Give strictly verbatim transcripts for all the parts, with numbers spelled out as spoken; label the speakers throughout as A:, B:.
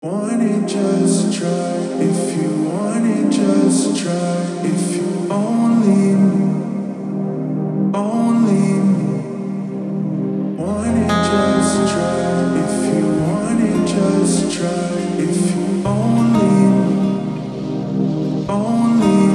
A: Want it, just try. If you want it, just try. If you only, only want it, just try. If you want it, just try. If you only, only.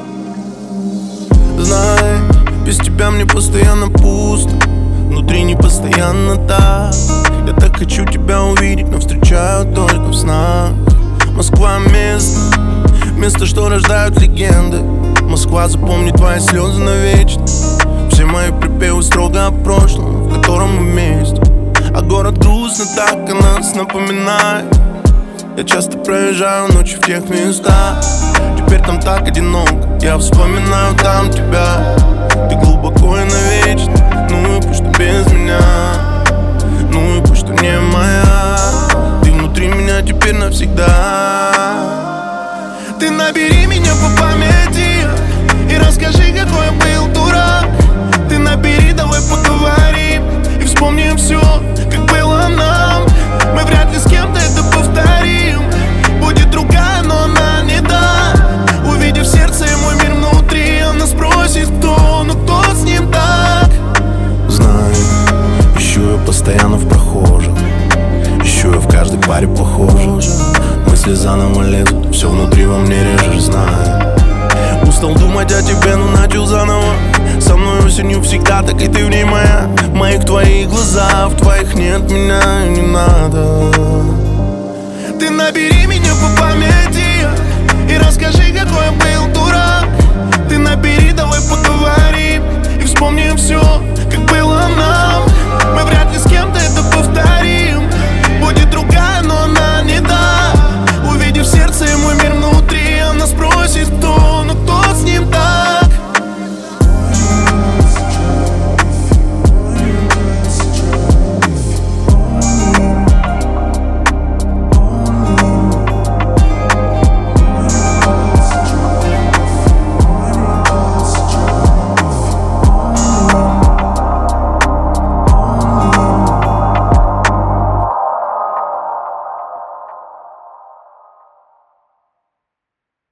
B: Знай, без тебя мне постоянно пусто, внутри не постоянно так. Я так хочу тебя увидеть, но встречаю только в снах. Москва место, место, что рождают легенды. Москва запомнит твои слезы навечно. Все мои припевы строго о прошлом, в котором мы вместе. А город грустно так о нас напоминает. Я часто проезжаю ночью в тех местах. Теперь там так одиноко, я вспоминаю там тебя. Ты глубоко и навечно, ну и пусть что без меня. Ну и пусть что не моя. Ты внутри меня теперь навсегда. Ты набери меня по памяти и расскажи, какой я был дурак. Ты набери, давай поговорим и вспомним все, как было нам. Мы вряд ли с кем-то это повторим. Будет другая, но она не та. Увидев сердце и мой мир внутри, она спросит, кто, ну кто с ним так. Знаю, ищу я постоянно в прохожих, ищу я в каждой паре похожих. Мысли заново лезут, все внутри во мне режешь, знаю. Устал думать о тебе, но начал заново. Со мной осенью всегда, так и ты в ней моя. В моих твоих глаза, в твоих нет меня и не надо. Ты набери меня по памяти и расскажи, какой я был дурак. Ты набери, давай поговорим и вспомним все, как было нам. Мы вряд ли с кем-то это повторим. Будет другая,